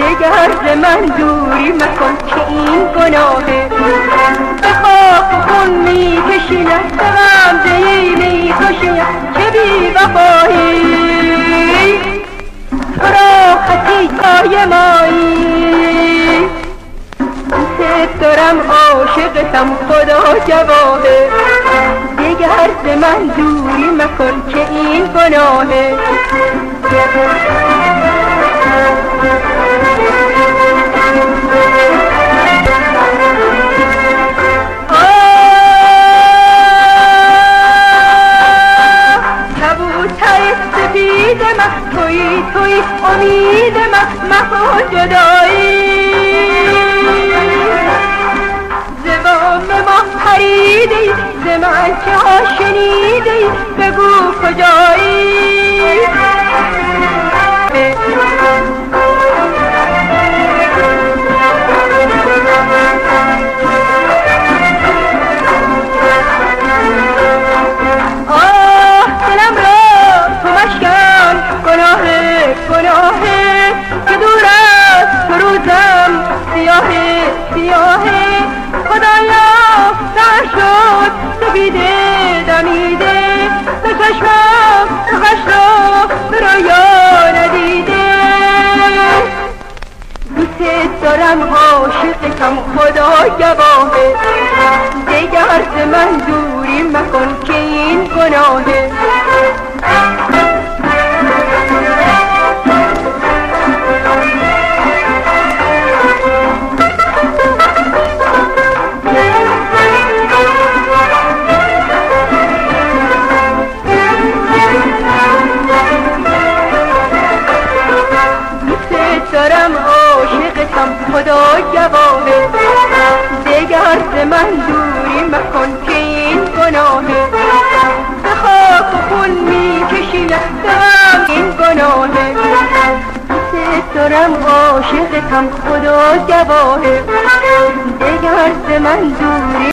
دگر ز من دوری مکن که این گناهه. به خاک و خون می کشیم به غمزه می کشیم چه بی وفایی، تو را خطیای مایی. دوست دارم عاشقتم خدا گواهه، دگر ز من دوری مکن که این گناهه. سپید من توی توی امید من مخو جدایی، زبان ما پریدی ز من چه ها شنیدی بگو کجایی. گناهه که دور از تو روزم سیاهه سیاهه، خدایا نشد سپیده دمیده به چشمم تو خشم به رویا ندیده. دوست دارم عاشقتم خدا گواهه، دگر ز من دوری مکن که این گناهه. دارم عاشقتم خدا گواهه، دگر ز من دوری مکن که این گناهه. به خاک و خون می کشیم به غم این گناهه. دوست دارم عاشقتم خدا گواهه، دگر ز من دوری